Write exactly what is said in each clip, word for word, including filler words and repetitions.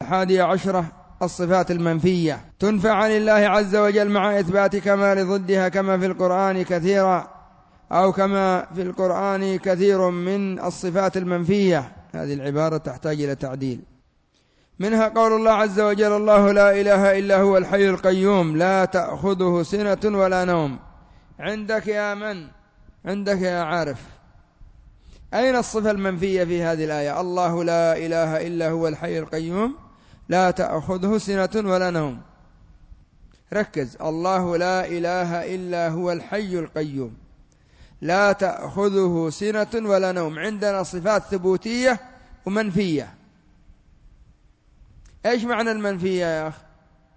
الحادية عشرة الصفات المنفية تنفى عن الله عز وجل مع إثبات كمال ضدها كما في القرآن كثيرا أو كما في القرآن كثير من الصفات المنفية. هذه العبارة تحتاج إلى تعديل. منها قول الله عز وجل الله لا إله إلا هو الحي القيوم لا تأخذه سنة ولا نوم. عندك يا من؟ عندك يا عارف، أين الصفة المنفية في هذه الآية؟ الله لا إله إلا هو الحي القيوم لا تأخذه سنة ولا نوم. ركز، الله لا إله إلا هو الحي القيوم لا تأخذه سنة ولا نوم. عندنا صفات ثبوتية ومنفية. إيش معنى المنفية يا أخي؟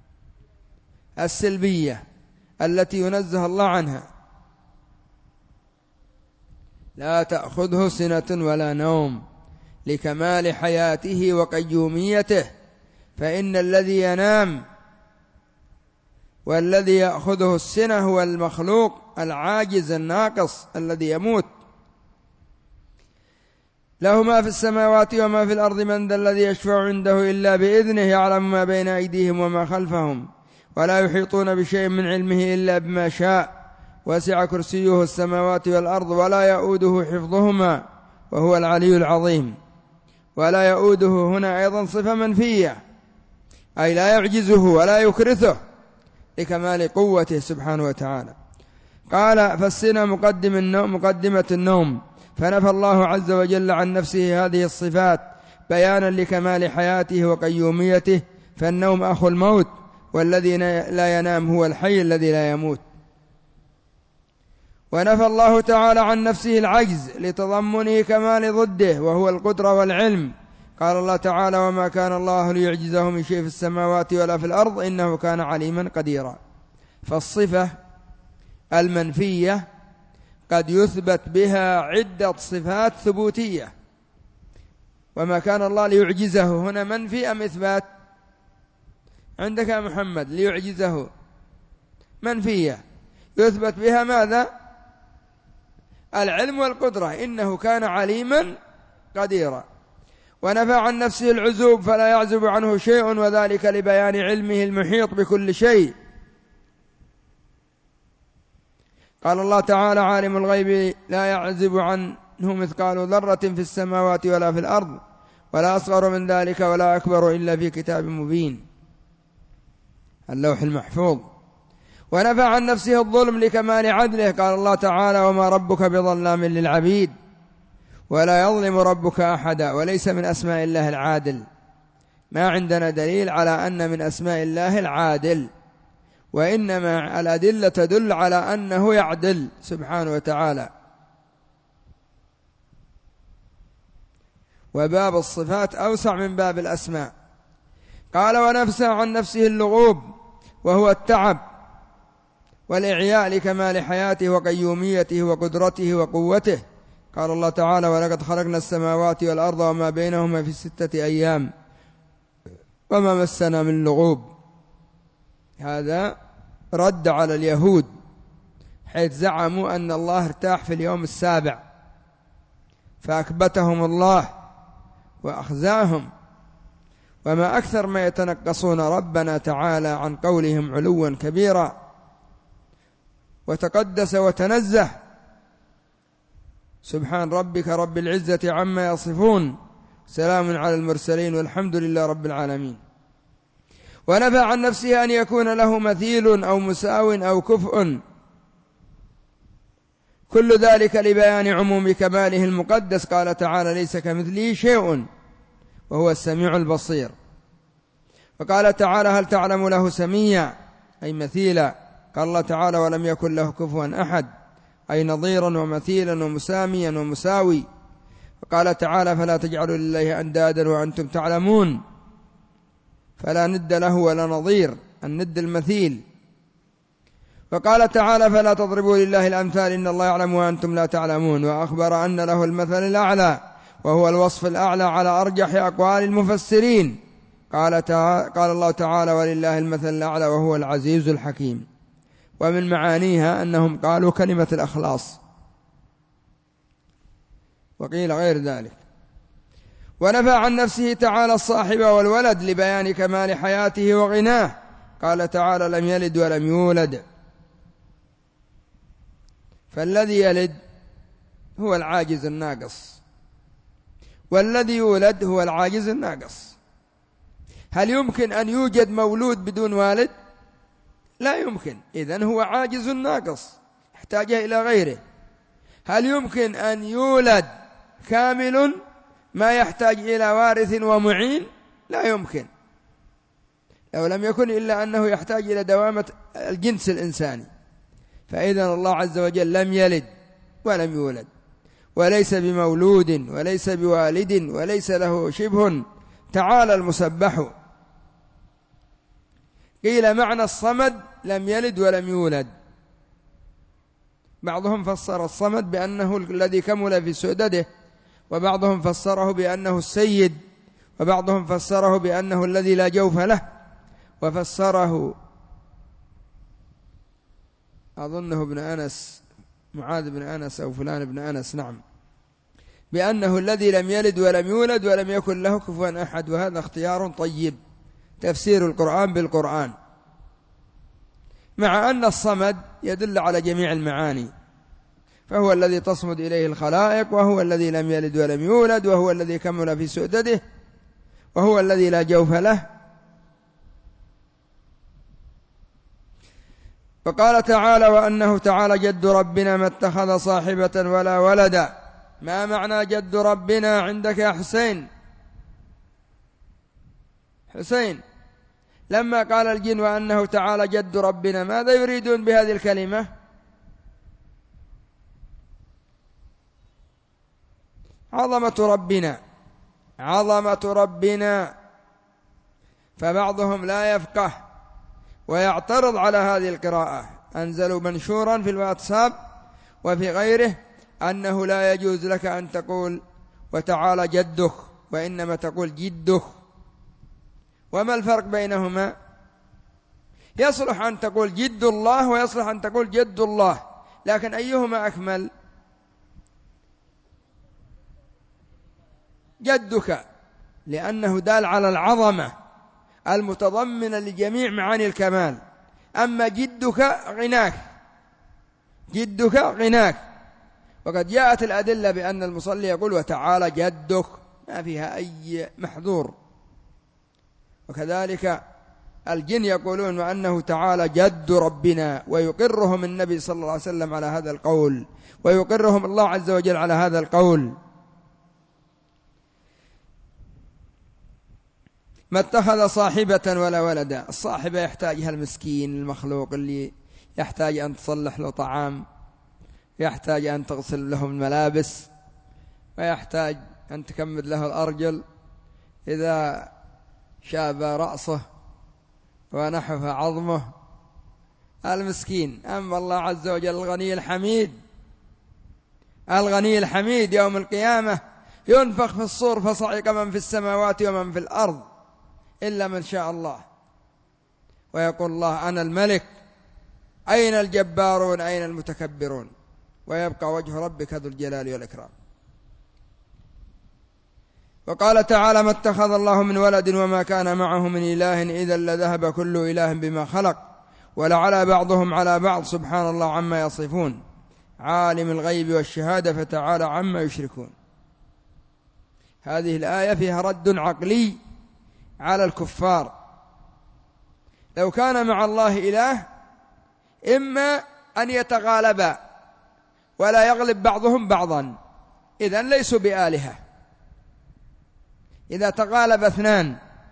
السلبية التي ينزه الله عنها. لا تأخذه سنة ولا نوم لكمال حياته وقيوميته، فإن الذي ينام والذي يأخذه السنة هو المخلوق العاجز الناقص الذي يموت. له ما في السماوات وما في الأرض من ذا الذي يشفع عنده إلا بإذنه يعلم ما بين أيديهم وما خلفهم ولا يحيطون بشيء من علمه إلا بما شاء وسع كرسيه السماوات والأرض ولا يؤوده حفظهما وهو العلي العظيم. ولا يؤوده هنا أيضا صفة منفية، أي لا يعجزه ولا يكرثه لكمال قوته سبحانه وتعالى. قال فالسنة مقدم النوم مقدمة النوم، فنفى الله عز وجل عن نفسه هذه الصفات بيانا لكمال حياته وقيوميته، فالنوم أخو الموت والذي لا ينام هو الحي الذي لا يموت. ونفى الله تعالى عن نفسه العجز لتضمنه كمال ضده وهو القدرة والعلم. قال الله تعالى وما كان الله ليعجزه من شيء في السماوات ولا في الأرض إنه كان عليما قديرا. فالصفة المنفية قد يثبت بها عدة صفات ثبوتية. وما كان الله ليعجزه هنا منفي أم إثبات؟ عندك يا محمد ليعجزه منفية، يثبت بها ماذا؟ العلم والقدرة، إنه كان عليما قديرا. ونفى عن نفسه العزوب فلا يعزب عنه شيء وذلك لبيان علمه المحيط بكل شيء. قال الله تعالى عالم الغيب لا يعزب عنه مثقال ذرة في السماوات ولا في الأرض ولا أصغر من ذلك ولا أكبر إلا في كتاب مبين اللوح المحفوظ. ونفى عن نفسه الظلم لكمال عدله. قال الله تعالى وما ربك بظلام للعبيد ولا يظلم ربك أحدا. وليس من أسماء الله العادل، ما عندنا دليل على أن من أسماء الله العادل، وإنما الأدلة تدل على أنه يعدل سبحانه وتعالى. وباب الصفات أوسع من باب الأسماء. قال ونفسه عن نفسه اللغوب وهو التعب والإعياء لكمال حياته وقيوميته وقدرته وقوته. قال الله تعالى ولقد خلقنا السماوات والأرض وما بينهما في ستة أيام وما مسنا من لغوب. هذا رد على اليهود حيث زعموا أن الله ارتاح في اليوم السابع فأكبتهم الله وأخزاهم. وما أكثر ما يتنقصون ربنا تعالى عن قولهم علوا كبيرا، وتقدس وتنزه سبحان ربك رب العزة عما يصفون سلام على المرسلين والحمد لله رب العالمين. ونفى عن نفسه أن يكون له مثيل أو مساو أو كفء، كل ذلك لبيان عموم كماله المقدس. قال تعالى ليس كمثله شيء وهو السميع البصير. وقال تعالى هل تعلم له سميا أي مثيلا. قال الله تعالى ولم يكن له كفوا أحد أي نظيرا ومثيلا ومساميا ومساوي. وقال تعالى فلا تجعلوا لله أندادا وأنتم تعلمون، فلا ند له ولا نظير، الند المثيل. وقال تعالى فلا تضربوا لله الأمثال إن الله يعلم وأنتم لا تعلمون. وأخبر أن له المثل الأعلى وهو الوصف الأعلى على أرجح أقوال المفسرين. قال, تعالى قال الله تعالى ولله المثل الأعلى وهو العزيز الحكيم. ومن معانيها أنهم قالوا كلمة الأخلاص وقيل غير ذلك. ونفى عن نفسه تعالى الصاحب والولد لبيان كمال حياته وغناه، قال تعالى لم يلد ولم يولد. فالذي يلد هو العاجز الناقص، والذي يولد هو العاجز الناقص. هل يمكن أن يوجد مولود بدون والد؟ لا يمكن، إذن هو عاجز ناقص يحتاج إلى غيره. هل يمكن أن يولد كامل ما يحتاج إلى وارث ومعين؟ لا يمكن، لو لم يكن إلا أنه يحتاج إلى دوامة الجنس الإنساني. فإذن الله عز وجل لم يلد ولم يولد، وليس بمولود وليس بوالد وليس له شبه، تعالى المسبح. قيل معنى الصمد لم يلد ولم يولد. بعضهم فسر الصمد بأنه الذي كمل في سؤدده، وبعضهم فسره بأنه السيد، وبعضهم فسره بأنه الذي لا جوف له، وفسره أظنه ابن أنس، معاذ بن أنس أو فلان بن أنس، نعم، بأنه الذي لم يلد ولم يولد ولم يكن له كفوا أحد. وهذا اختيار طيب، تفسير القرآن بالقرآن، مع أن الصمد يدل على جميع المعاني، فهو الذي تصمد إليه الخلائق، وهو الذي لم يلد ولم يولد، وهو الذي كمل في سؤدده، وهو الذي لا جوف له. فقال تعالى وأنه تعالى جد ربنا ما اتخذ صاحبة ولا ولدا. ما معنى جد ربنا عندك يا حسين؟ حسين، لما قال الجن وأنه تعالى جد ربنا، ماذا يريدون بهذه الكلمة؟ عظمة ربنا، عظمة ربنا. فبعضهم لا يفقه ويعترض على هذه القراءة، أنزلوا منشورا في الواتساب وفي غيره أنه لا يجوز لك أن تقول وتعالى جدك، وإنما تقول جدك. وما الفرق بينهما؟ يصلح أن تقول جد الله ويصلح أن تقول جد الله، لكن أيهما أكمل؟ جدك، لأنه دال على العظمة المتضمنة لجميع معاني الكمال. أما جدك غناك، جدك غناك. وقد جاءت الأدلة بأن المصلي يقول وتعالى جدك، ما فيها أي محذور. وكذلك الجن يقولون وأنه تعالى جد ربنا، ويقرهم النبي صلى الله عليه وسلم على هذا القول، ويقرهم الله عز وجل على هذا القول. ما اتخذ صاحبة ولا ولدا. الصاحبة يحتاجها المسكين المخلوق اللي يحتاج أن تصلح له طعام، يحتاج أن تغسل له الملابس، ويحتاج أن تكمد له الأرجل إذا شاب رأسه ونحف عظمه، المسكين. أما الله عز وجل الغني الحميد، الغني الحميد يوم القيامة ينفخ في الصور فصعق من في السماوات ومن في الأرض إلا من شاء الله، ويقول الله أنا الملك، أين الجبارون أين المتكبرون، ويبقى وجه ربك ذو الجلال والإكرام. وقال تعالى ما اتخذ الله من ولد وما كان معه من إله إذا لذهب كل إله بما خلق ولعلى بعضهم على بعض سبحان الله عما يصفون عالم الغيب والشهادة فتعالى عما يشركون. هذه الآية فيها رد عقلي على الكفار. لو كان مع الله إله إما أن يتغالبا ولا يغلب بعضهم بعضا، إذن ليسوا بآلهة. إذا تغالب اثنان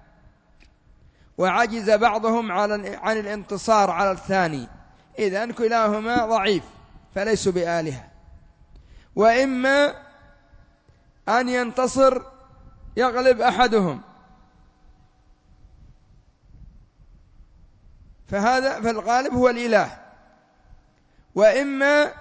وعجز بعضهم عن الانتصار على الثاني، إذن كلاهما ضعيف فليسوا بآلهة. وإما أن ينتصر يغلب أحدهم، فهذا فالغالب هو الإله. وإما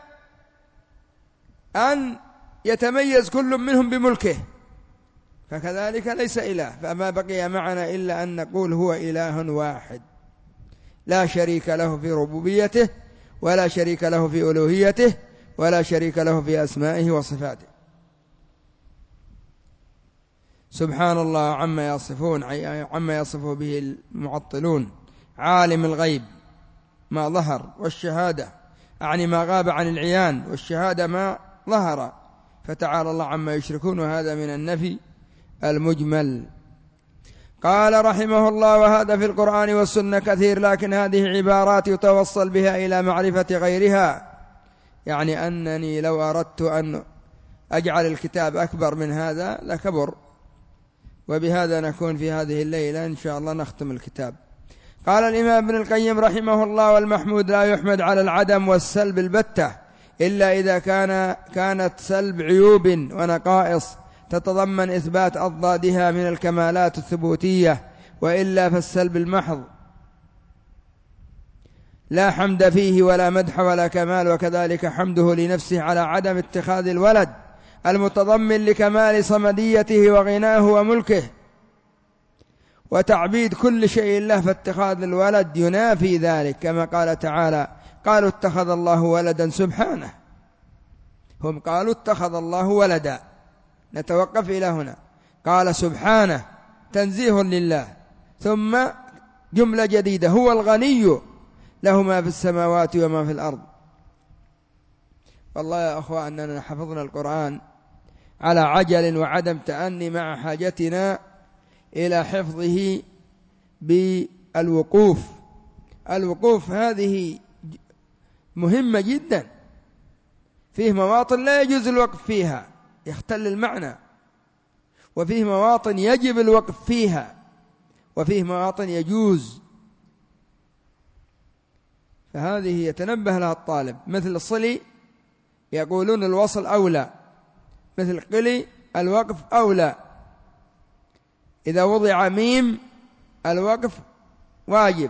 أن يتميز كل منهم بملكه، فكذلك ليس إله. فما بقي معنا إلا أن نقول هو إله واحد لا شريك له في ربوبيته، ولا شريك له في ألوهيته، ولا شريك له في أسمائه وصفاته. سبحان الله عما يصفون عما يصف به المعطلون. عالم الغيب ما ظهر والشهادة، أعني ما غاب عن العيان، والشهادة ما ظهر، فتعالى الله عما يشركون، وهذا من النفي المجمل. قال رحمه الله: وهذا في القرآن والسنة كثير، لكن هذه عبارات يتوصل بها إلى معرفة غيرها. يعني أنني لو أردت أن أجعل الكتاب أكبر من هذا لكبر. وبهذا نكون في هذه الليلة إن شاء الله نختم الكتاب. قال الإمام ابن القيم رحمه الله: والمحمود لا يحمد على العدم والسلب البتة، إلا إذا كان كانت سلب عيوب ونقائص تتضمن إثبات أضدادها من الكمالات الثبوتية، وإلا فالسلب المحض لا حمد فيه ولا مدح ولا كمال. وكذلك حمده لنفسه على عدم اتخاذ الولد المتضمن لكمال صمديته وغناه وملكه وتعبيد كل شيء له، فاتخاذ الولد ينافي ذلك، كما قال تعالى: قالوا اتخذ الله ولدا سبحانه. هم قالوا اتخذ الله ولدا، نتوقف إلى هنا. قال سبحانه تنزيه لله، ثم جملة جديدة: هو الغني له ما في السماوات وما في الأرض. والله يا أخوة أننا حفظنا القرآن على عجل وعدم تأني، مع حاجتنا إلى حفظه بالوقوف. الوقوف هذه مهمة جدا، فيه مواطن لا يجوز الوقف فيها يختل المعنى، وفيه مواطن يجب الوقف فيها، وفيه مواطن يجوز. فهذه يتنبه لها الطالب. مثل الصلي يقولون الوصل أولى، مثل قلي الوقف أولى. إذا وضع ميم الوقف واجب،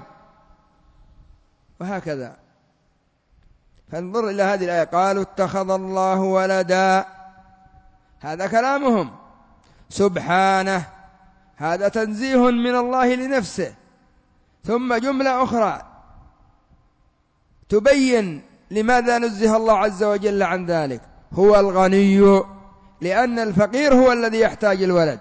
وهكذا. فانظر إلى هذه الآية: قالوا اتخذ الله ولدا، هذا كلامهم. سبحانه، هذا تنزيه من الله لنفسه. ثم جملة أخرى تبين لماذا نزه الله عز وجل عن ذلك: هو الغني، لأن الفقير هو الذي يحتاج الولد.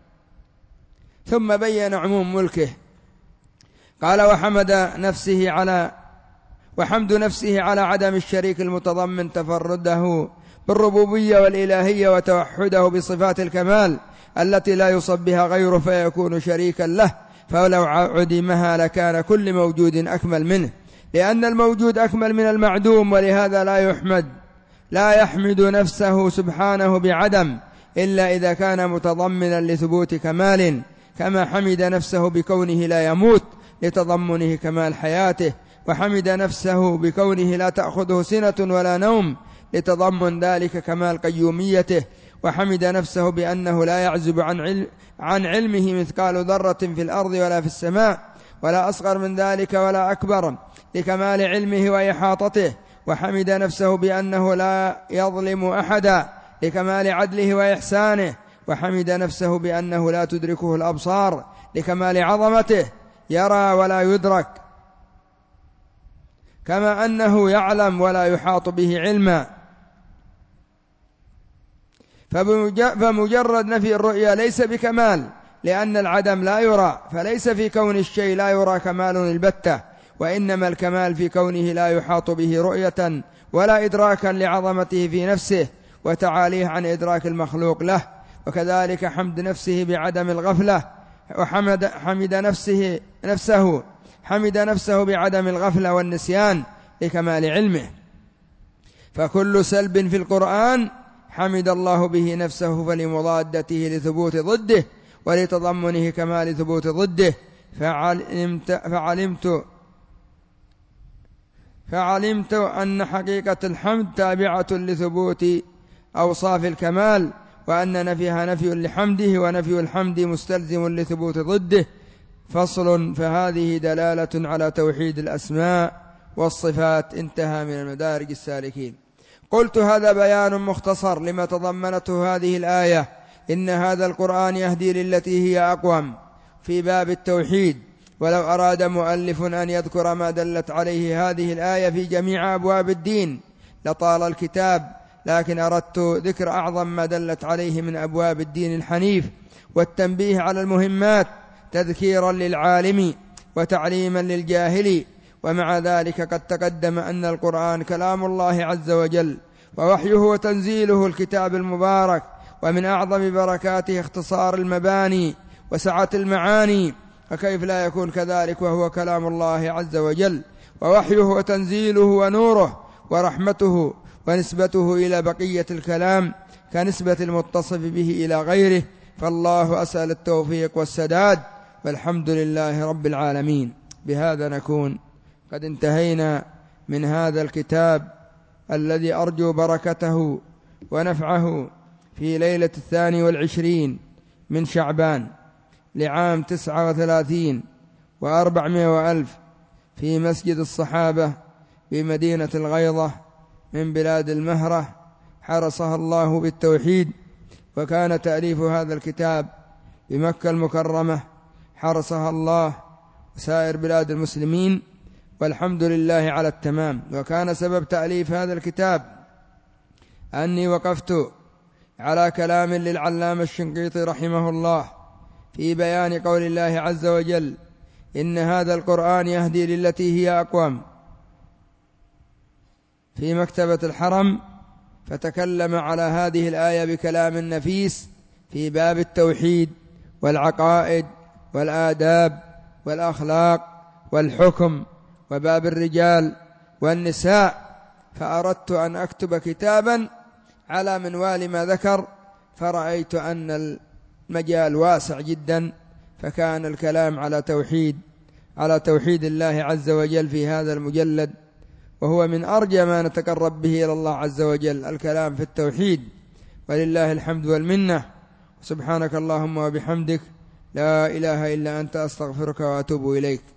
ثم بين عموم ملكه. قال: وحمد نفسه على وحمد نفسه على عدم الشريك المتضمن تفرده بالربوبية والإلهية، وتوحده بصفات الكمال التي لا يصب بها غيره فيكون شريكا له، فلو عدمها لكان كل موجود أكمل منه، لأن الموجود أكمل من المعدوم. ولهذا لا يحمد لا يحمد نفسه سبحانه بعدم إلا إذا كان متضمنا لثبوت كمال، كما حمد نفسه بكونه لا يموت لتضمنه كمال حياته، وحمد نفسه بكونه لا تأخذه سنة ولا نوم لتضمن ذلك كمال قيوميته، وحمد نفسه بأنه لا يعزب عن, علم عن علمه مثقال ذرة في الأرض ولا في السماء، ولا أصغر من ذلك ولا أكبر، لكمال علمه وإحاطته. وحمد نفسه بأنه لا يظلم أحدا لكمال عدله وإحسانه. وحمد نفسه بأنه لا تدركه الأبصار لكمال عظمته، يرى ولا يدرك، كما أنه يعلم ولا يحاط به علما. فمجرد نفي الرؤيا ليس بكمال، لأن العدم لا يرى، فليس في كون الشيء لا يرى كمال البتة، وإنما الكمال في كونه لا يحاط به رؤية ولا إدراكا لعظمته في نفسه وتعاليه عن إدراك المخلوق له. وكذلك حمد نفسه بعدم الغفلة، وحمد حمد نفسه نفسه حمد نفسه بعدم الغفلة والنسيان لكمال علمه. فكل سلب في القرآن حمد الله به نفسه فلمضادته لثبوت ضده ولتضمنه كمال ثبوت ضده. فعلمت, فعلمت, فعلمت أن حقيقة الحمد تابعة لثبوت أوصاف الكمال، وأن نفيها نفي لحمده، ونفي الحمد مستلزم لثبوت ضده. فصل: فهذه دلالة على توحيد الأسماء والصفات. انتهى من المدارج السالكين. قلت: هذا بيان مختصر لما تضمنته هذه الآية. إن هذا القرآن يهدي للتي هي أقوم في باب التوحيد، ولو أراد مؤلف أن يذكر ما دلت عليه هذه الآية في جميع أبواب الدين لطال الكتاب، لكن أردت ذكر أعظم ما دلت عليه من أبواب الدين الحنيف والتنبيه على المهمات تذكيرا للعالم وتعليما للجاهل. ومع ذلك قد تقدم أن القرآن كلام الله عز وجل ووحيه وتنزيله الكتاب المبارك، ومن أعظم بركاته اختصار المباني وسعة المعاني، فكيف لا يكون كذلك وهو كلام الله عز وجل ووحيه وتنزيله ونوره ورحمته، ونسبته إلى بقية الكلام كنسبة المتصف به إلى غيره. فالله أسأل التوفيق والسداد، والحمد لله رب العالمين. بهذا نكون قد انتهينا من هذا الكتاب الذي أرجو بركته ونفعه في ليلة الثاني والعشرين من شعبان لعام تسعة وثلاثين وأربعمائة وألف في مسجد الصحابة بمدينة الغيضة من بلاد المهرة، حرسها الله بالتوحيد. وكان تأليف هذا الكتاب بمكة المكرمة، حرسها الله وسائر بلاد المسلمين، والحمد لله على التمام. وكان سبب تأليف هذا الكتاب أني وقفت على كلام للعلامة الشنقيطي رحمه الله في بيان قول الله عز وجل: إن هذا القرآن يهدي للتي هي أقوم، في مكتبة الحرم، فتكلم على هذه الآية بكلام نفيس في باب التوحيد والعقائد والآداب والأخلاق والحكم وباب الرجال والنساء. فأردت أن أكتب كتابا على منوال ما ذكر، فرأيت أن المجال واسع جدا، فكان الكلام على توحيد على توحيد الله عز وجل في هذا المجلد، وهو من أرجى ما نتقرب به إلى الله عز وجل الكلام في التوحيد. ولله الحمد والمنة. سبحانك اللهم وبحمدك، لا إله إلا أنت، أستغفرك وأتوب إليك.